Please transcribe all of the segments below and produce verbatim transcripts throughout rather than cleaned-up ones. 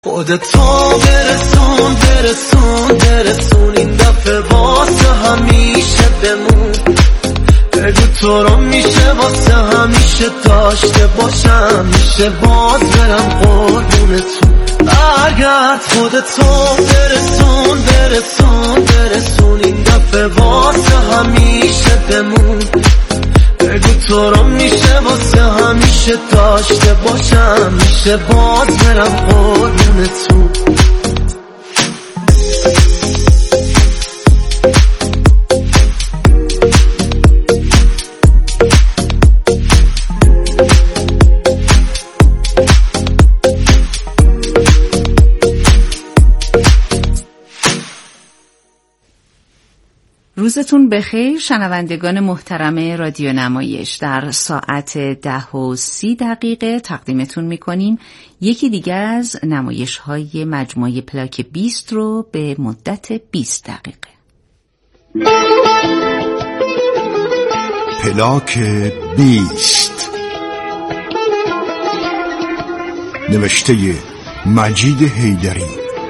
خودتو برسون برسون برسون این دفعه واسه همیشه بمون. بگو تو رو میشه واسه همیشه داشته باشم، میشه باز برم قربونتون. برگرد خودتو برسون برسون برسون این دفعه واسه همیشه بمون. بگو تو رو میشه واسه همیشه داشته باشم، میشه باز برم قربونتون. روزتون بخیر شنوندگان محترم رادیو نمایش. در ساعت ده و سی دقیقه تقدیمتون میکنیم یکی دیگه از نمایش های مجموعه پلاک بیست رو به مدت بیست دقیقه. پلاک بیست، نوشته مجید حیدری،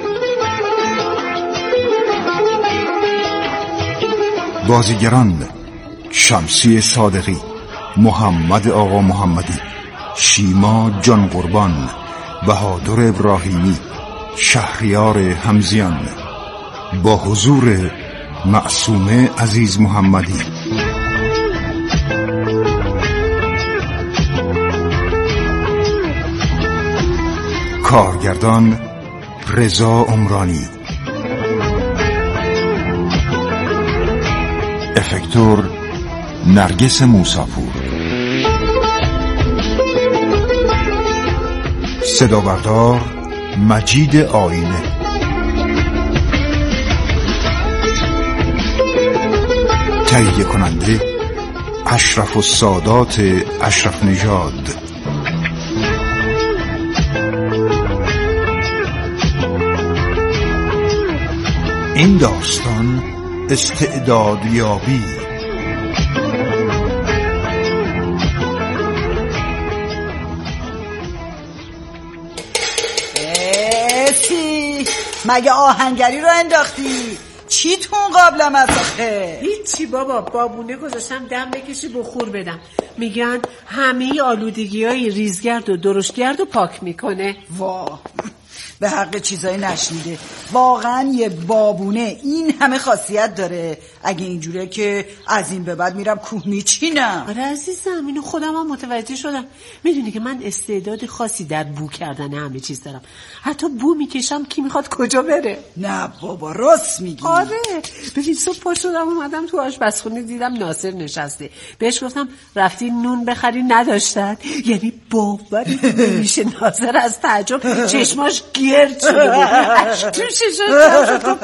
بازیگران شمسی صادقی، محمد آقا محمدی، شیما جان قربان، بهادر ابراهیمی، شهریار همزیان، با حضور معصومه عزیز محمدی. کارگردان رضا عمرانی، افکتور نرگس موساپور، صدا بردار مجید آینه، تهیه کننده اشرف السادات اشرف نژاد. این داستان استعدادیابی. اسی مگه آهنگری رو انداختی؟ چی تون قابلم از آخه؟ هیچی بابا، بابونه گذاشتم دم بکشی بخور بدم. میگن همه آلودگی های ریزگرد و درشتگرد رو پاک میکنه. واه، به حق چیزایی نشنیده. واقعا یه بابونه این همه خاصیت داره؟ اگه اینجوره که از این به بعد میرم کوه میچینم. آره عزیزم، اینو خودم هم متوجه شدم. میدونی که من استعداد خاصی در بو کردن همه چیز دارم. حتی بو میکشم کی میخواد کجا بره. نه بابا راست میگی. آره ببین، صبح پا شدم اومدم تو آشپزخونه دیدم ناصر نشسته. بهش گفتم رفتی نون بخری نداشتن. یعنی باوری نمیشه. ناصر از تعجب چشماش گرد شده بود. اش تو ششاش شد.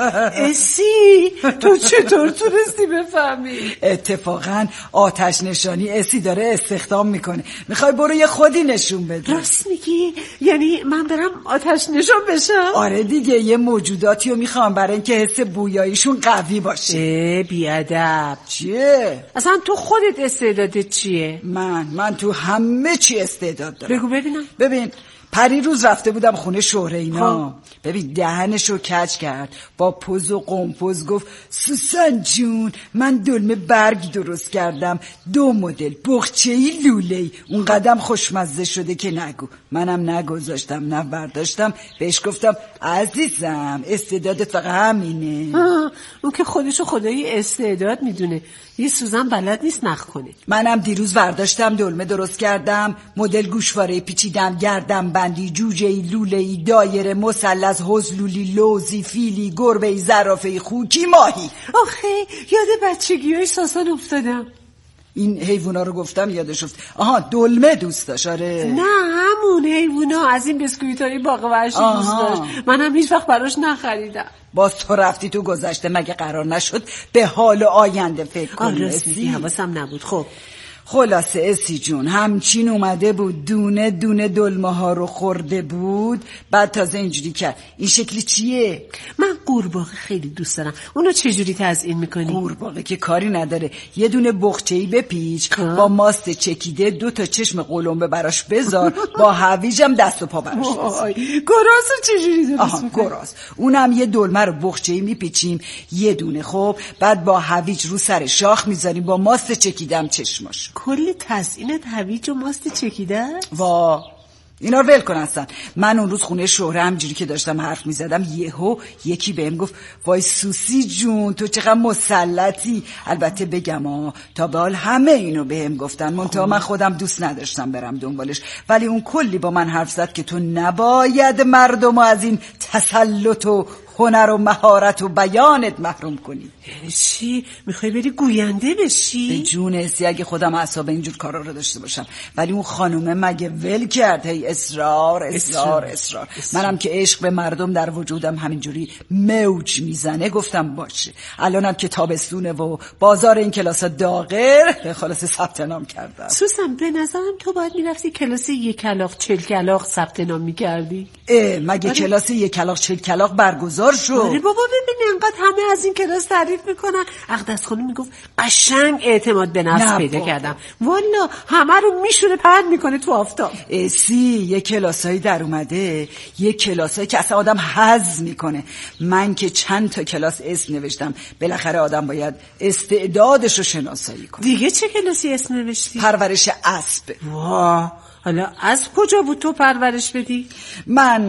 اسی تو چطور تونستی بفهمی؟ اتفاقا آتش نشانی اسی داره استخدام میکنه. میخوای برو یه خودی نشون بده؟ راست میگی؟ یعنی من برم آتش نشان بشم؟ آره دیگه، یه موجوداتی رو میخوام برای اینکه حس بویاییشون قوی باشه. اه بیادب. چیه؟ اصلا تو خودت استعدادت چیه؟ من من تو همه چی استعداد دارم. بگو ببینم. ببین پری روز رفته بودم خونه شهره اینا. ببین دهنشو کج کرد، با پوز و قمپوز گفت سوسن جون من دلمه برگ درست کردم، دو مدل، بخچه‌ای لوله‌ای. اون قدم خوشمزه شده که نگو. منم نگذاشتم نه برداشتم، بهش گفتم عزیزم استعدادت فقط همینه. اون که خودشو خدایی استعداد میدونه، یه سوزن بلد نیست نخ کنه. منم دیروز برداشتم دلمه درست کردم، مدل گوشواره پیچیدم، گردم بندی، جوجه‌ای لوله‌ای، دایره، مثلث، حزلولی، لوزی، فیلی، گربه‌ای، زرافه‌ای، خوکی، ماهی. آخه یاد بچگیای ساسان افتادم. این حیوونا رو گفتم یادش افت. آها دلمه دوست داشت. آره نه همون حیوونا، از این بسکویتای باغ وحشی دوست داشت. منم هیچ وقت براش نخریدم. باز تو رفتی تو گذشته، مگه قرار نشد به حال آینده فکر کنی؟ آره راستی حواسم نبود. خب خلاصه اسی جون همچین اومده بود دونه دونه دلمه ها رو خورده بود، بعد تازه اینجوری کرد. این شکلی چیه؟ من قورباغه خیلی دوست دارم. اونو چجوری تزیین میکنی؟ قورباغه که کاری نداره، یه دونه بخچه‌ای بپیچ، با ماست چکیده دو تا چشم قلمبه براش بذار، با هویجم دست و پا براش بذار. گراز رو چجوری درست میکنی؟ گراز اونم یه دلمه رو بخچه‌ای میپیچیم یه دونه، خب بعد با هویج رو سر شاخ میذاریم، با ماست چکیدم چشماش. کلی تزیینت هویج و ماست چکیده؟ وا اینا رو ول کن اصلا. من اون روز خونه شهره همجوری که داشتم حرف میزدم یهو یکی بهم گفت وای سوسی جون تو چقدر مسلطی. البته بگم ها تا به حال همه اینو بهم گفتن، منتها من خودم دوست نداشتم برم دنبالش، ولی اون کلی با من حرف زد که تو نباید مردم از این تسلط و هنر و مهارت و بیانت محروم کنی. یعنی چی؟ میخوای بری گوینده بشی؟ به جون حسی اگه خودم اعصاب اینجور کارا رو داشته باشم، ولی اون خانومه مگه ول کرد؟ هی اصرار اصرار اصرار. منم که عشق به مردم در وجودم همینجوری موج میزنه گفتم باشه. الانم که تابستونه و بازار این کلاسا داغر، خلاص ثبت نام کردم. سوسن به نظرم تو باید میرفتی کلاس یک کلاغ چل کلاغ ثبت نام میکردی. اه مگه کلاس یک کلاغ چل کلاغ برگزار شد؟ آره بابا ببین انقدر همه از این کلاس تعریف میکنن. اقدس خانم میگفت قشنگ اعتماد به نفس پیدا کردم. والا همه رو میشونه پرد میکنه تو آفتاب. اسی یه کلاسایی در اومده، یه کلاسایی که اصلا آدم هضم میکنه. من که چند تا کلاس اسم نوشتم، بالاخره آدم باید استعدادش رو شناسایی کنه. دیگه چه کلاسی اسم نوشتی؟ پرورش اسب. واه حالا از کجا بود تو پرورش بدی؟ من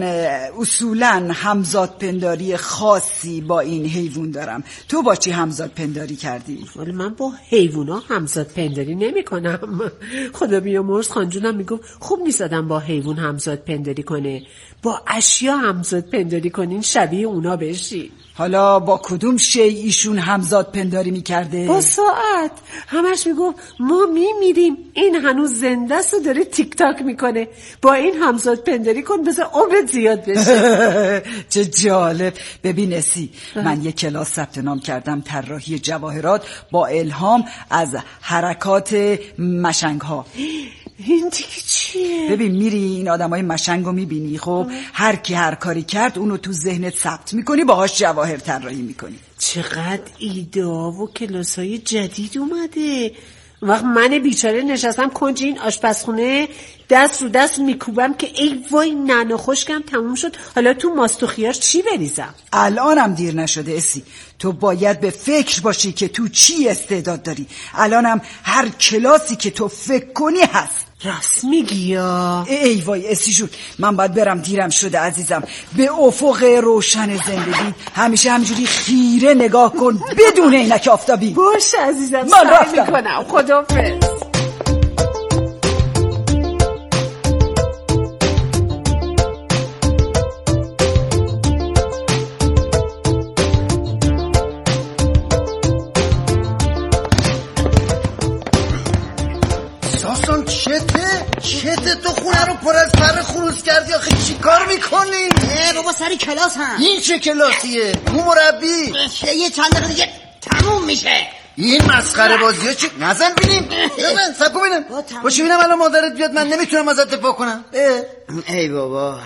اصولاً همزاد پنداری خاصی با این حیوان دارم. تو با چی همزاد پنداری کردی؟ ولی من با حیوونا همزاد پنداری نمی کنم. خدا بیامرز خانجونم میگم خوب نیست آدم با حیوان همزاد پنداری کنه. با اشیا همزاد پنداری کنین شبیه اونا بشی. حالا با کدوم شی ایشون همزاد پنداری میکرده؟ با ساعت. همش میگو ما میمیریم این هنوز زنده است و داره تیک تاک میکنه، با این همزاد پنداری کن بذار عمرت زیاد بشه. چه جالب. ببین اسی من یک کلاس ثبت نام کردم طراحی جواهرات با الهام از حرکات مشنگ ها. این دیگه چیه؟ ببین میری این آدمای مشنگو میبینی، خب هر کی هر کاری کرد اونو تو ذهنت ثبت میکنی، باهاش جواهر طراحی میکنی. چقدر ایده و کلاسای جدید اومده. وقت من بیچاره نشستم کنج این آشپزخونه دست رو دست میکوبم که ای وای نانا خشکم تموم شد، حالا تو ماست و خیار چی بریزم؟ الانم دیر نشده اسی، تو باید به فکر باشی که تو چی استعداد داری. الانم هر کلاسی که تو فکر کنی هست. راست میگی یا؟ ای وای اسی جون من باید برم، دیرم شده عزیزم. به افق روشن زندگی همیشه همجوری خیره نگاه کن بدون عینک آفتابی. باشه عزیزم من رفتم میکنم. خداحافظ. چته تو خونه رو پر از پر خروس کردی؟ آخه چی کار میکنی؟ اه بابا سر کلاس هم. این چه کلاسیه؟ اون مربی یه چند دقیقه دیگه تموم میشه. این مسخره بازی ها چی؟ نزن بینیم نزن سب کن بینم باشی بینم الان مادرت بیاد من نمیتونم ازت دفاع کنم. ای بابا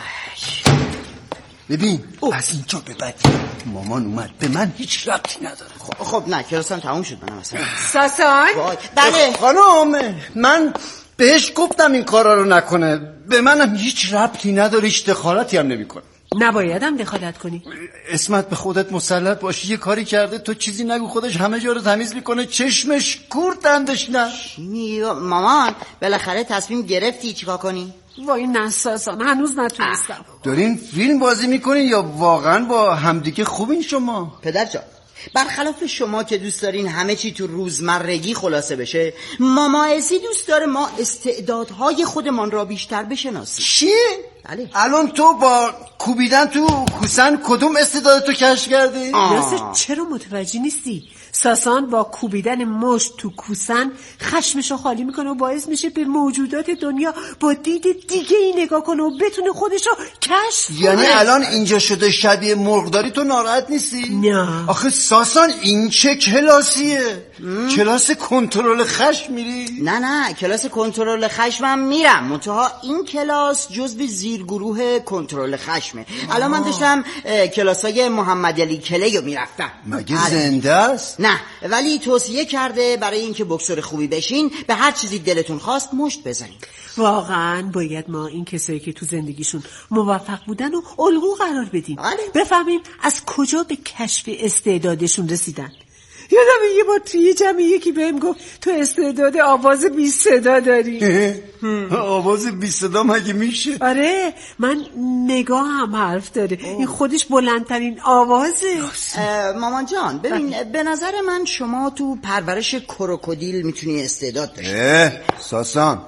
ببین از اینجا به بعد مامان اومد به من هیچ ربطی نداره. خب, خب نه کلاس هم تموم شد. من مثلا ساسان بله خانم من بهش گفتم این کارا رو نکنه، به منم هیچ ربطی نداره، هیچ دخالتی هم نمیکنه. نبایدم دخالت کنی. اسمت به خودت مسلط باشی، یه کاری کرده تو چیزی نگو، خودش همه جا رو تمیز میکنه، چشمش کور دندش نه. مامان بالاخره تصمیم گرفتی چیکار کنی؟ وای نه ساسان هنوز نتونستم. دارین فیلم بازی میکنین یا واقعا با همدیگه خوبین شما؟ پدر جان برخلاف شما که دوست دارین همه چی تو روزمرگی خلاصه بشه، ماما اسی دوست داره ما استعدادهای خودمان را بیشتر بشناسیم. چی؟ بله. الان تو با کوبیدن تو کوسن کدوم استعدادتو کشف کردی؟ ناصر چرا متوجه نیستی؟ ساسان با کوبیدن مشت تو کوسن خشمشو خالی میکنه و باعث میشه به موجودات دنیا با دید دیگه ای نگاه کنه و بتونه خودشو کشف کنه. یعنی الان اینجا شده شبیه مرغداری، تو ناراحت نیستی؟ نه. آخه ساسان این چه کلاسیه؟ کلاس کنترل خشم میری؟ نه نه کلاس کنترل خشمم میرم، منتها این کلاس جزو زیرگروه کنترل خشمه. الان من داشتم کلاسای محمد علی کلیو میرفتم. مگه زنده است؟ نه، ولی توصیه کرده برای اینکه بوکسور خوبی بشین به هر چیزی دلتون خواست مشت بزنین. واقعا باید ما این کسایی که تو زندگیشون موفق بودن و الگو قرار بدیم، آره. بفهمیم از کجا به کشف استعدادشون رسیدن. یادم یه بار توی جمعی یکی بهم گفت تو استعداد آواز بی صدا داری. آواز بی صدا مگه میشه؟ آره، من نگاه هم حرف داره. اوه. این خودش بلندترین آوازه. مامان جان ببین، به نظر من شما تو پرورش کروکودیل میتونی استعداد داشتی. ساسان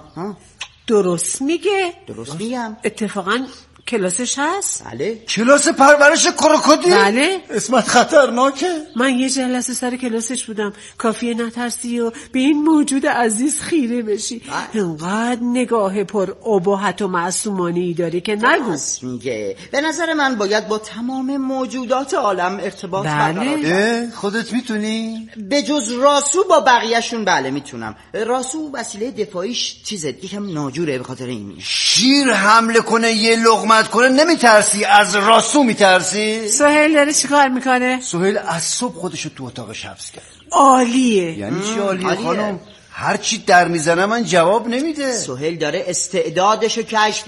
درست میگه. درست میگم. اتفاقا کلاسش هست؟ بله. کلاس پرورش کروکودیل؟ بله. اسمت خطرناکه. من یه جلسه سر کلاسش بودم. کافیه نترسی و به این موجود عزیز خیره بشی. انقدر نگاه پر ابهت و معصومانه‌ای داره که نگو. میگه به نظر من باید با تمام موجودات عالم ارتباط برقرار بله. خودت میتونی؟ به جز راسو با بقیه‌شون بله میتونم. راسو وسیله دفاعیش چیزه یکم ناجوره، به خاطر این شیر حمله کنه یه لقمه کنه نمیترسی؟ از راسو میترسی؟ سهیل داره چیکار میکنه؟ سهیل از صبح خودشو تو اتاقش حبس کرد. عالیه. یعنی چی عالیه خانم؟ هرچی در میزنه من جواب نمیده. سهیل داره استعدادشو کشف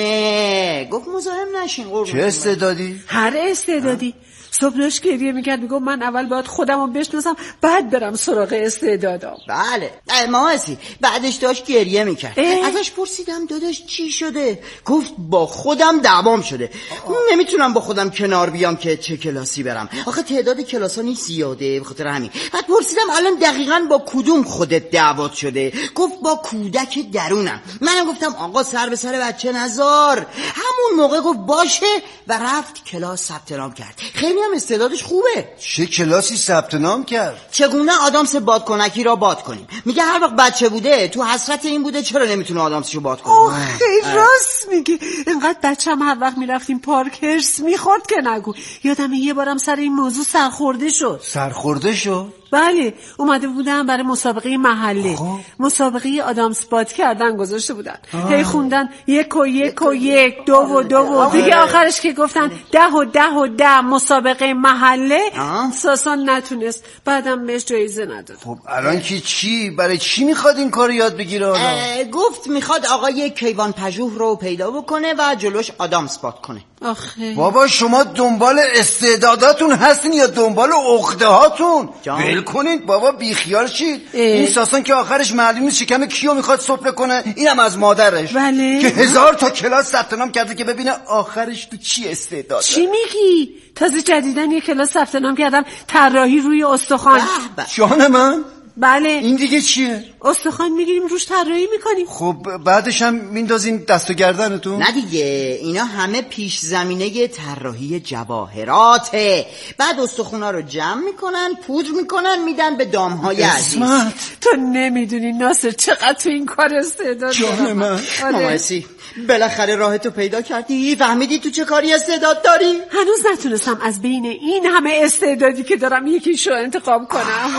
میکنه. گفت مزاحم نشین قربون. چه استعدادی؟ هر استعدادی. صبح داشت گریه میکرد، میگم من اول باید خودم رو بشناسم بعد برم سراغ استعدادم. بله ماسی بعدش داشت گریه میکرد. ازش پرسیدم داداش چی شده؟ گفت با خودم دعوام شده. آه. نمیتونم با خودم کنار بیام که چه کلاسی برم، آخه تعداد کلاسا نیست زیاده، به خاطر همین. بعد پرسیدم الان دقیقاً با کدوم خودت دعوات شده؟ گفت با کودک درونم. منم گفتم آقا سر به سر بچه نذار. همون موقع گفت باشه و رفت کلاس ثبت نام کرد. خیلی هم استعدادش خوبه. چه کلاسی ثبت نام کرد؟ چگونه آدامس بادکنکی را باد کنیم. میگه هر وقت بچه بوده تو حسرت این بوده چرا نمیتونه آدامسشو باد کنه. اوه خیلی راست میگی. اینقدر بچه‌م هر وقت میرفتیم پارک هرس میخورد که نگو. یادم یه بارم سر این موضوع سرخورده شد. سرخورده شد؟ بله، اومده بودن برای مسابقه محله. آه. مسابقه آدامس باد کردن گذاشته بودن. هی خوندن یک و یک و یک، دو و دو و دیگه آخرش که گفتن ده و ده و ده مسابقه محله. آه. ساسان نتونست، بعدم بهش جایزه نداد. خب الان که چی؟ برای چی میخواد این کارو یاد بگیره حالا؟ گفت میخواد آقای کیوان پژوه رو پیدا بکنه و جلوش آدامس باد کنه. آخه بابا شما دنبال استعداداتون هستین یا دنبال عقده هاتون؟ ول کنید بابا، بیخیال شید. این ساسان که آخرش معلوم نیست شکم کیو میخواد سفره کنه، اینم از مادرش. بله. که هزار تا کلاس ثبت نام کرده که ببینه آخرش تو چی استعداد. چی میگی؟ تازه جدیدن یه کلاس ثبت نام کردم طراحی روی استخوان. جان من؟ بله. این دیگه چیه؟ استخوان میگیریم روش طراحی میکنیم. خب بعدش هم میندازیم دست و گردنتون؟ نه دیگه، اینا همه پیش زمینه طراحی جواهراته. بعد استخونا رو جمع میکنن، پودر میکنن، میدن به دامهای عزیز. تو نمیدونی ناصر چقدر تو این کار استعداد دارم. جان من. ماماسی بالاخره راهتو پیدا کردی، فهمیدی تو چه کاری استعداد داری؟ هنوز نتونستم از بین این همه استعدادی که دارم یکیشو انتخاب کنم.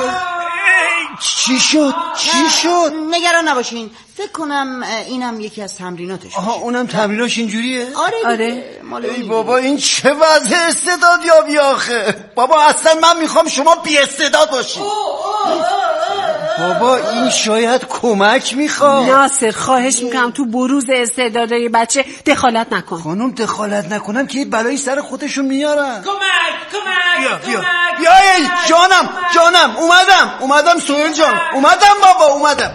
چی شد؟ چی شد؟ نگران نباشین، فکر کنم اینم یکی از تمریناتش. آها اونم تمریناش اینجوریه؟ آره آره. ای بابا این چه وضع استعداد یابی آخه؟ بابا اصلا من میخوام شما بی استعداد باشی. بابا این شاید کمک میخواد. ناصر خواهش میکنم تو بروز استعدادای بچه دخالت نکن. خانم دخالت نکنم که بلایی سر خودشون میارن. کمک کمک بیا بیا بیا ای جانم جانم اومدم اومدم سهیل جان اومدم بابا اومدم.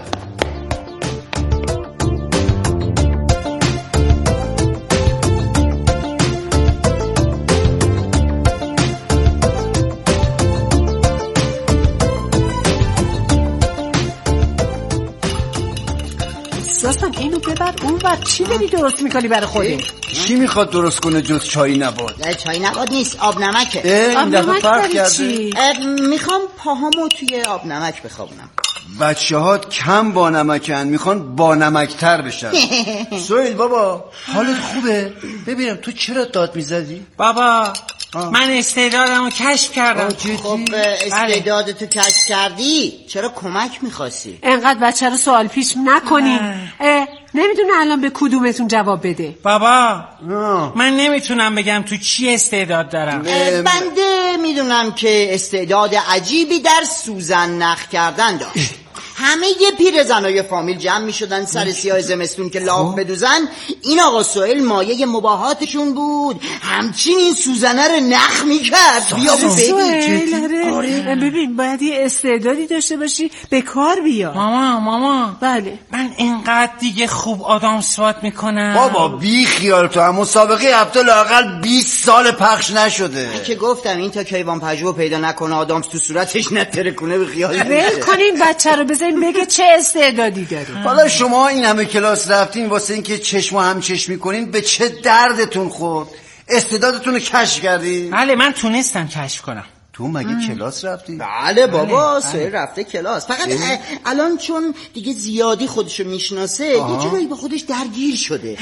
داستان اینو ببر اون ور. چی داری درست میکنی برای خودت؟ چی میخواد درست کنه جز چای نبات؟ چای نبات نیست، آب نمکه. این دفعه فرق کرده. میخوام پاهامو توی آب نمک بخوابونم. بچه ها کم با نمکن، میخوان با نمکتر بشن. سویل بابا حالت خوبه؟ ببینم تو چرا داد میزدی؟ بابا آه. من استعدادمو کشف کردم. خب استعدادتو کشف کردی، چرا کمک میخواستی؟ انقدر بچه رو سوال پیش نکنین. نمیدونه الان به کدومتون جواب بده. بابا آه. من نمیتونم بگم تو چی استعداد دارم. بنده میدونم که استعداد عجیبی در سوزن نخ کردن داشت. همه یه پیر زنای فامیل جمع می شدن سر سیاه زمستون که لاف بدوزن. این آقا سوئیل مایه مباهاتشون بود، همچین این سوزنه رو نخ می کرد. بیا ببین. آره ببین باید یه استعدادی داشته باشی به کار بیا. ماما ماما بله من اینقدر دیگه خوب آدم سوات میکنم. بابا بی خیال تو، هم مسابقه هفته لااقل بیست سال پخش نشده. من که گفتم این تا کیوان پژوه پیدا نکنه آدم تو صورتش نتره کنه به خیال ول کنین بچه رو بزنین بگه چه استعدادی داری. حالا شما این همه کلاس رفتین واسه این که چشم و هم چشمی کنین، به چه دردتون خورد؟ استعدادتون رو کشف کردین؟ بله من تونستم کشف کنم. تو مگه ام. کلاس رفتی؟ بله بابا سوئیل رفته کلاس، فقط الان چون دیگه زیادی خودشو میشناسه یه جایی با خودش درگیر شده.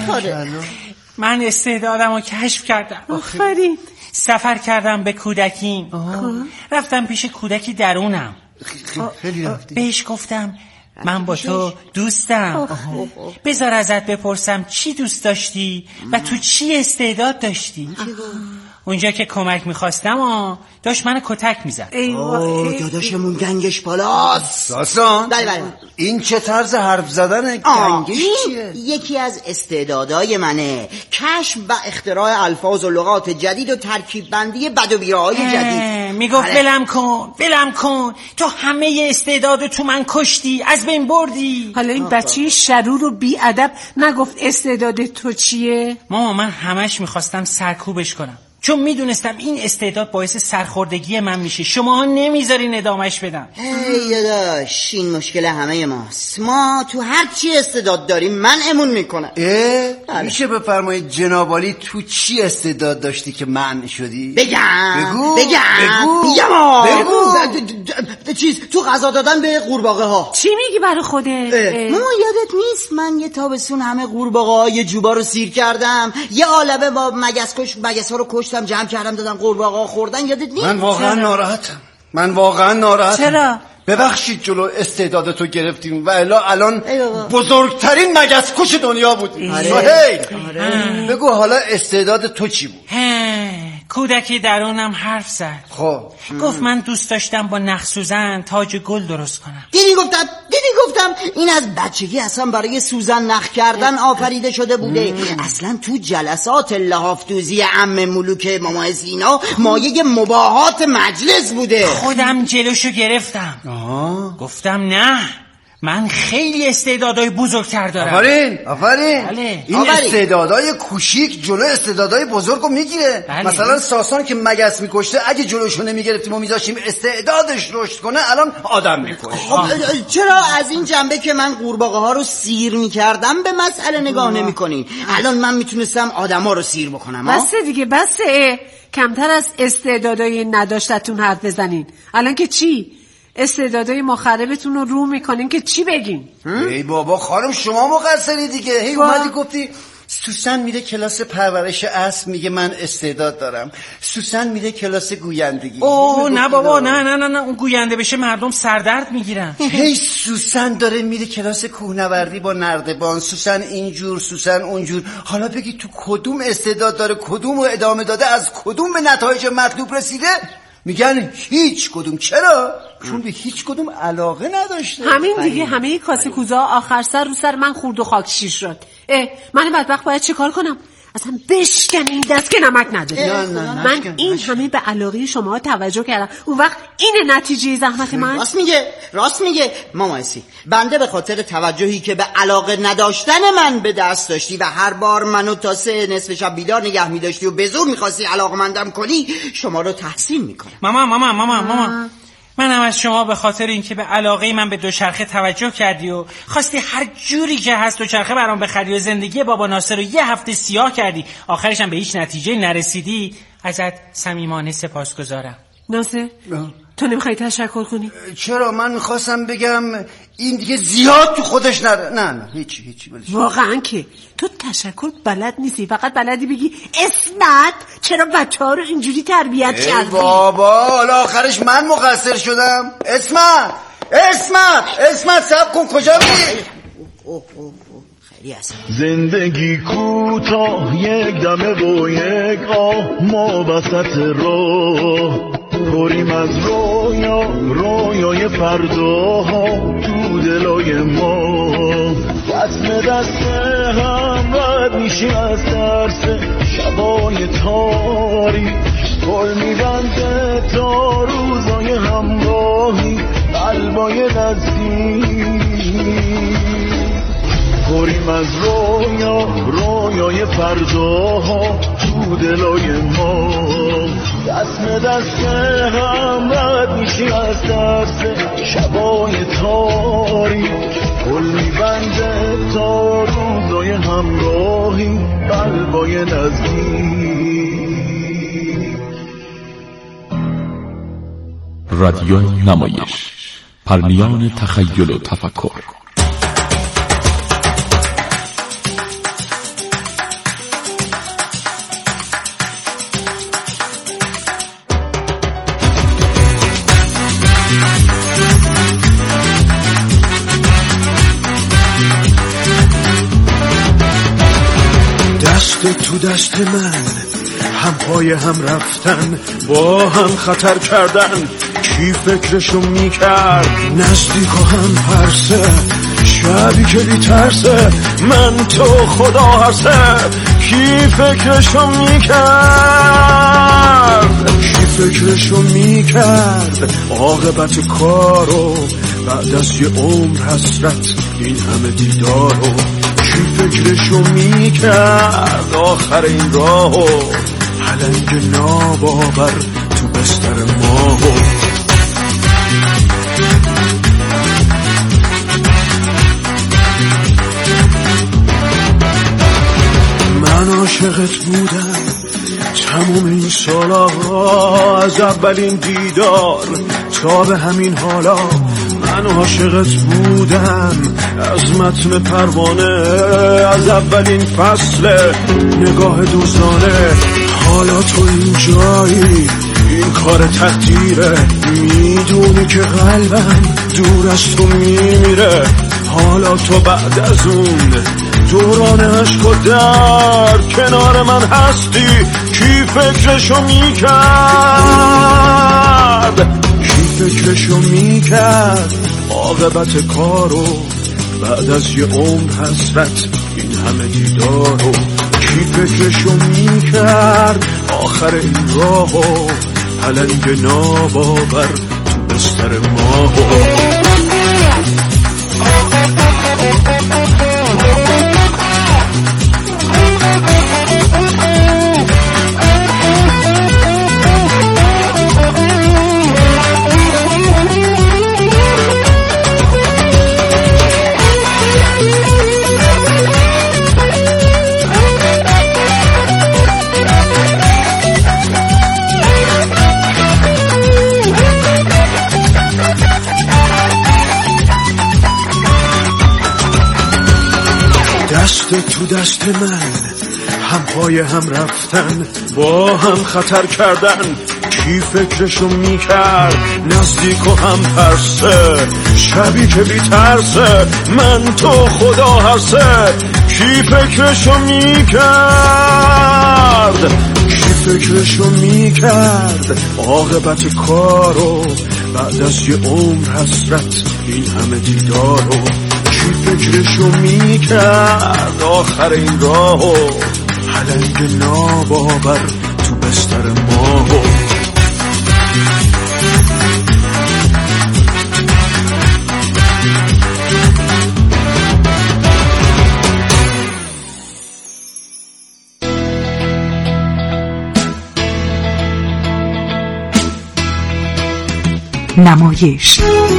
من استعدادمو کشف کردم. آفرین. سفر کردم به کودکیم. رفتم پیش کودکی درونم. خیلی رفتی. بهش گفتم من با تو دوستم، بذار ازت بپرسم چی دوست داشتی و تو چی استعداد داشتی. اونجا که کمک میخواستم و داشت منو کتک میزد. اوه داداشمون گنگش بالاست. ساسان بله بله. این چه طرز حرف زدنه؟ گنگش چیه؟ یکی از استعدادهای منه، کشف و اختراع الفاظ و لغات جدید و ترکیب بندی بد و بیراهای جدید. میگفت ولم کن ولم کن، تو همه استعدادو تو من کشتی، از بین بردی. حالا این بچه شرور و بی ادب نگفت استعداد تو چیه؟ ماما من همش میخواستم سرکوبش کنم، چون میدونستم این استعداد باعث سرخوردگی من میشه. شما نمیذارین ادامهش بدم. ای داداش این مشکل همه ماست، ما تو هر چی استعداد داریم منعمون میکنه. اه میشه بفرمایید جناب عالی تو چی استعداد داشتی که منع شدی؟ بگم بگو بگم بگو یما بگو چیز تو غذا دادن به قورباغه ها. چی میگی برای خودت؟ ماما یادت نیست من یه تابستون همه قورباغه های جوبا رو سیر کردم، یه عالمه با مگس کش مگس ها رو کشتم جمع کردم دادم قورباغه ها خوردن، یادت نیست؟ من واقعا ناراحتم، من واقعا ناراحتم. چرا؟ ببخشید جلو استعدادتو گرفتیم و الا الان بزرگترین مگس کش دنیا بودیم. سهیل بگو حالا استعداد تو چی بود؟ کودکی درونم حرف زد. خب گفت من دوست داشتم با نخ سوزن تاج گل درست کنم. دیدی گفتم دیدی گفتم این از بچگی اصلا برای سوزن نخ کردن آفریده شده بوده. اصلا تو جلسات لحافتوزی عم ملوک ماما زینا مایه مباهات مجلس بوده. خودم جلوشو گرفتم. آه. گفتم نه من خیلی استعدادهای بزرگتر دارم. آفرین آفرین. بله. این آفرین. استعدادهای کوچیک جلو استعدادهای بزرگو میگیره. بله. مثلا ساسان که مگس میکشته اگه جلوشو نمیگرفتیم و میذاشتیم استعدادش رشد کنه الان آدم میکشه. خب چرا از این جنبه که من قورباغه ها رو سیر میکردم به مسئله نگاه نمیکنین؟ الان من میتونستم آدما رو سیر بکنم. بسه دیگه بسه، کمتر از استعدادهای نداشتتون حرف بزنین. الان که چی؟ استعدادهای مخربتون رو رو میکنین که چی بگین؟ ای بابا خانم شما مقصری دیگه. هی اومدی گفتی سوسن میره کلاس پرورش اسب میگه من استعداد دارم، سوسن میره کلاس گویندگی. اوه نه بابا نه نه نه نه اون گوینده بشه مردم سردرد میگیرن. هی سوسن داره میره کلاس کوهنوردی با نردبان، سوسن اینجور سوسن اونجور. حالا بگی تو کدوم استعداد داره، کدوم رو ادامه داده، از کدوم به نتایج مطلوب رسیده؟ میگن هیچ کدوم. چرا؟ چون به هیچ کدوم علاقه نداشته. همین دیگه، همه کاسه کوزا آخر سر رو سر من خورد و خاک شیر شد. اه من بدبخت باید چه کار کنم؟ اصلا بشکن این دست که نمک نداری. من این همه به علاقه شما توجه کردم، اون وقت این نتیجه زحمت من. راست میگه راست میگه ماما اسی. بنده به خاطر توجهی که به علاقه نداشتن من به دست داشتی و هر بار منو تا سه نصف شب بیدار نگه میداشتی و به زور میخواستی علاقمندم کنی، شما رو تحسین میکنم. ماما ماما ماما ماما منم از شما به خاطر اینکه به علاقه من به دوچرخه توجه کردی و خواستی هر جوری که هست دوچرخه برام بخری و زندگی بابا ناصر رو یه هفته سیاه کردی، آخرش هم به هیچ نتیجه نرسیدی، ازت صمیمانه سپاسگزارم. ناصر تو نمیخوای تشکر کنی؟ چرا؟ من میخواستم بگم این دیگه زیاد تو خودش نره. نه نه هیچی هیچی بلش. واقعا که تو تشکر بلد نیستی، فقط بلدی بگی اسمت چرا بچه ها رو اینجوری تربیت کردی؟ بابا حالا آخرش من مقصر شدم. اسمت اسمت اسمت صبر کن، کجا میری؟ زندگی کوتاه یک دمه و یک آه، ما وسط راه پریم از رویا رویای فرداها تو دلای ما، وصل دست هم رد میشی از ترس شبای تاریک، گل میبنده تا روزای همراهی قلبای نزدیک، پریم از رویا رویای فرداها تو دلای ما، دست دست هم رد میشی از دست شبای تاریک، گل میبنده تا روزای همراهی قلبای نزدیک. رادیو نمایش، پرنیان تخیل و تفکر. دست تو دست من، هم پای هم رفتن، با هم خطر کردن، کی فکرشو میکرد؟ نزدیک و هم پرسه، شبی که بی ترسه، من تو خدا هسته، کی فکرشو میکرد؟ کی فکرشو میکرد؟ عاقبت کارو بعد از یه عمر حسرت این همه دیدارو، کی فکرشو میکرد؟ آخر این راهو پلنگ ناباور تو بستر ماهو. من عاشقت بودم تموم این سالا، از اولین دیدار تا به همین حالا، من عاشقت بودم از متن پروانه، از اولین فصل نگاه دوستانه، حالا تو این جایی، این کار تقدیره، میدونی که قلبم دور از تو میمیره، حالا تو بعد از اون دوران عشق و درد کنار من هستی، کی فکرشو میکرد؟ کی فکرشو میکرد؟ عاقبت کارو بعد از یه عمر حسرت این همه دیدارو، کی فکرشو میکرد؟ آخر این راهو پلنگ ناباور تو بستر ماهو. دست تو دست من، هم پای هم رفتن، با هم خطر کردن، کی فکرشو میکرد؟ نزدیک و هم ترسه، شبی که بی ترسه، من تو خدا هسته، کی فکرشو میکرد؟ کی فکرشو میکرد؟ عاقبت کارو بعد از یه عمر حسرت این همه دیدارو، کی فکرشو میکرد؟ آخر این راهو پلنگ ناباور تو بستر ماهو. نمایش.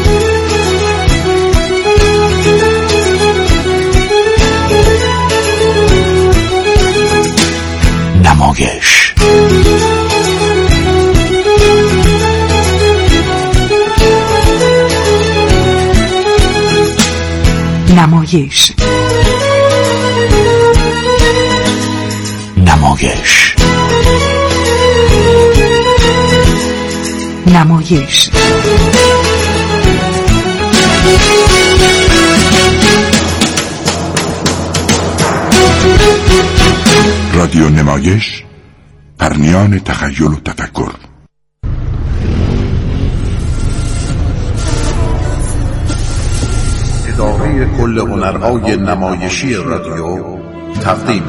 نمایش نمایش نمایش نمایش رادیو نمایش، پرنیان تخیل و تفکر. اداره کل هنرهای نمایشی رادیو تقدیم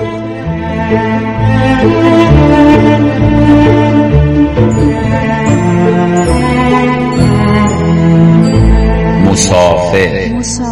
مسافر.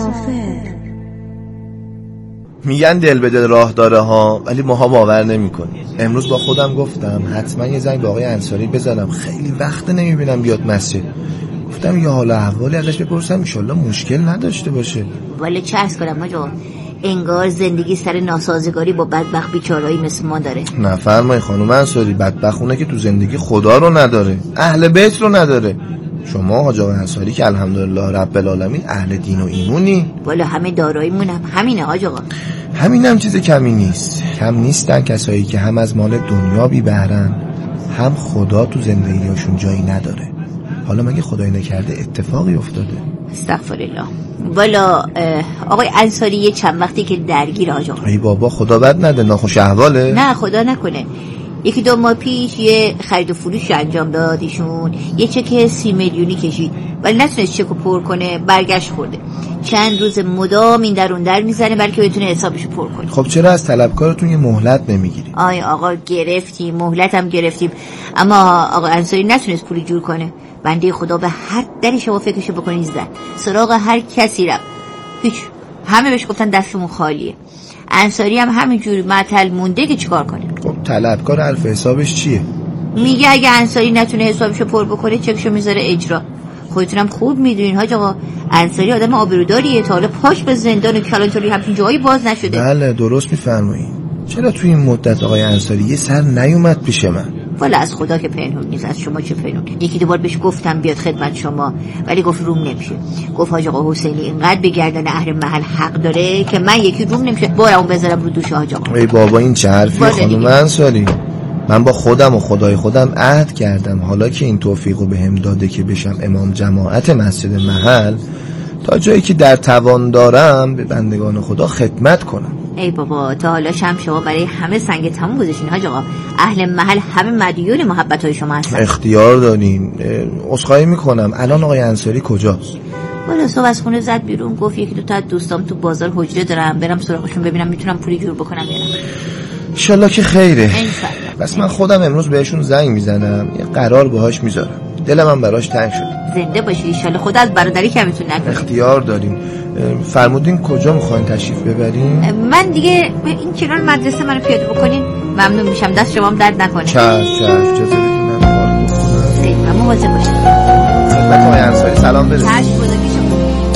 میگن دل به دل راه داره ها، ولی ماها باور نمی‌کنیم. امروز با خودم گفتم حتما یه زنگ به آقای انصاری بزنم، خیلی وقت نمیبینم بیاد مسجد. گفتم یه حال احوالی ازش بپرسم، ان شاءالله مشکل نداشته باشه. ولی چه عرض کنم آجا، انگار زندگی سر ناسازگاری با بدبخت بیچارهایی مثل ما داره. نفرمای خانم انصاری، بدبخونه که تو زندگی خدا رو نداره، اهل بیت رو نداره. شما حاج آقا انصاری که الحمدلله رب العالمین اهل دین و ایمونی. والا همه داراییمونم همینه حاج آقا. همینم چیز کمی نیست. کم نیستن کسایی که هم از مال دنیا بی بهرن، هم خدا تو زندگیاشون جایی نداره. حالا مگه خدای نکرده اتفاقی افتاده؟ استغفرالله. والا آقای انصاری یه چند وقتی که درگیر حاج آقا. ای بابا خدا بد نده، ناخوش احواله؟ نه خدا نکنه. یکی دو ماه پیش یه خرید و فروش انجام داد ایشون، یه چک سی میلیونی کشید ولی نتونست چکو پر کنه، برگشت خورده. چند روز مدام این در اون در میزنه بلکه بتونه حسابشو پر کنه. خب چرا از طلبکارتون یه مهلت نمیگیری؟ آی آقا گرفتیم، مهلت هم گرفتیم، اما آقا انصاری نتونست پولی جور کنه. بنده خدا به هر دری شما فکرشو بکنید زد، سراغ هر کسی رفت، هیچ، همه بهش گفتن دستمون خالیه. انصاری هم همینجوری معطل مونده که چیکار کنه. خب طلبکار حرف حسابش چیه؟ میگه اگه انصاری نتونه حسابشو پر بکنه چکشو میذاره اجرا. خودتونم خوب میدونین حاج آقا انصاری آدم آبروداریه، تا حالا پاش به زندان و کلانتری همچین جایی باز نشده. بله درست میفرمایید. چرا توی این مدت آقای انصاری یه سر نیومد پیش من؟ والا از خدا که پنهون نیست، از شما چه پنهون. یکی دو بار بهش گفتم بیاد خدمت شما ولی گفت روم نمیشه. گفت حاج آقا حسینی اینقدر به گردن اهل محل حق داره که من یکی روم نمیشه بارمو بذارم رو دوش حاج آقا. ای بابا این چه حرفی خانم انصاری؟ من با خودم و خدای خودم عهد کردم حالا که این توفیقو بهم داده که بشم امام جماعت مسجد محل، تا جایی که در توان دارم به بندگان خدا خدمت کنم. ای بابا تا حالا شم شما برای همه سنگ تموم گذاشتین حاج آقا. اهل محل همه مدیون محبت های شما هستن. اختیار داریم. عذرخواهی میکنم الان آقای انصاری کجاست؟ والا صبح از خونه زد بیرون، گفت یکی دو تا از دوستام تو بازار حجره دارم، برم سراغشون ببینم میتونم پولی جور بکنم برم. انشالله که خیره. بس من خودم امروز بهشون زنگ میزنم، یه قرار باهاش میذارم. دلم هم براش تنگ شد. زنده باشی انشالله، خدا از برادری کمتون نکنه. اختیار داریم. فرمودین کجا میخواین تشریف ببرین؟ من دیگه این کنار مدرسه منو پیاده بکنین ممنون میشم، دست شما هم درد نکنه. چشم چشم اجازه بدین من کار بکنم. خیلی مواظب باشید. خدمت آقای انصاری سلام برسید. چشم بزرگی شما.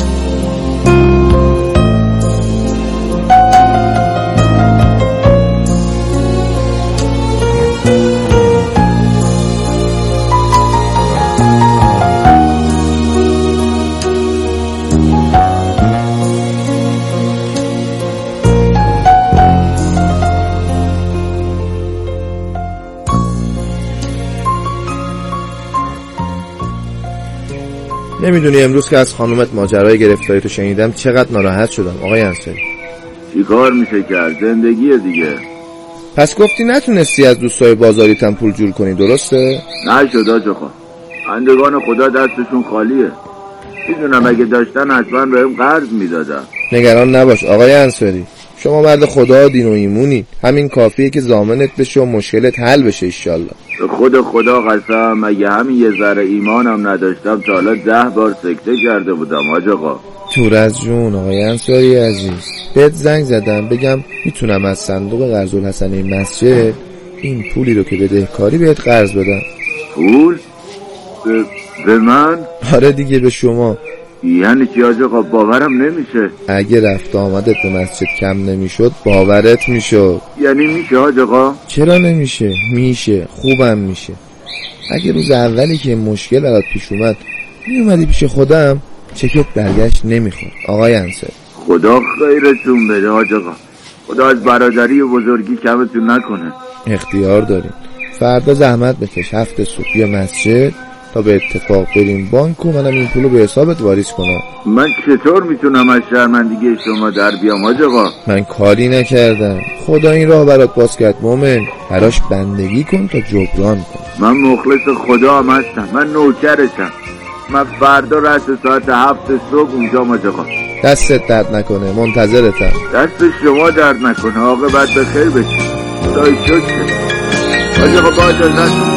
نمیدونی امروز که از خانومت ماجرای گرفتاری تو شنیدم چقدر ناراحت شدم آقای انصاری. چی کار میشه کرد؟ زندگیه دیگه. پس گفتی نتونستی از دوستای بازاریتم پول جور کنی درسته؟ نشد آجا خان، بندگان خدا دستشون خالیه. میدونم اگه داشتن حتما بهم قرض میدادم. نگران نباش آقای انصاری، شما مرد خدا دین و ایمونی، همین کافیه که ضامنت بشه و مشکلت حل بشه انشالله. به خود خدا قسم اگه همین یه ذره ایمانم نداشتم تا حالا ده بار سکته کرده بودم حاج آقا. تور از جون آقای انصاری عزیز، بهت زنگ زدم بگم میتونم از صندوق قرض الحسنه مسجد این پولی رو که بدهکاری بهت قرض بدم. پول؟ به من؟ آره دیگه به شما. یعنی چی حاج آقا؟ باورم نمیشه. اگه رفت آمدت به مسجد کم نمیشد باورت میشد. یعنی میشه حاج آقا؟ چرا نمیشه؟ میشه، خوبم میشه. اگه روز اولی که مشکل برات پیش اومد میومدی پیش خودم چکت برگشت نمیخورد. آقای انصاری خدا خیرتون بده حاج آقا، خدا از برادری و بزرگی کمتون نکنه. اختیار داریم. فردا زحمت بکش، هفت صبح بیا مسجد تا به اتفاق بریم بانک و منم این پولو به حسابت واریز کنم. من چطور میتونم از شرمندگی شما در بیام حاج آقا؟ من کاری نکردم، خدا این راه برات باز کرد مومن. براش بندگی کن تا جبران کن. من مخلص خدا هم هستم، من نوکرشم. من فردا رأس ساعت هفت صبح اونجا حاج آقا. دستت درد نکنه، منتظرتم. دست شما درد نکنه، عاقبت به خیر بشه. خدای شکر حاج آقا. با اجازت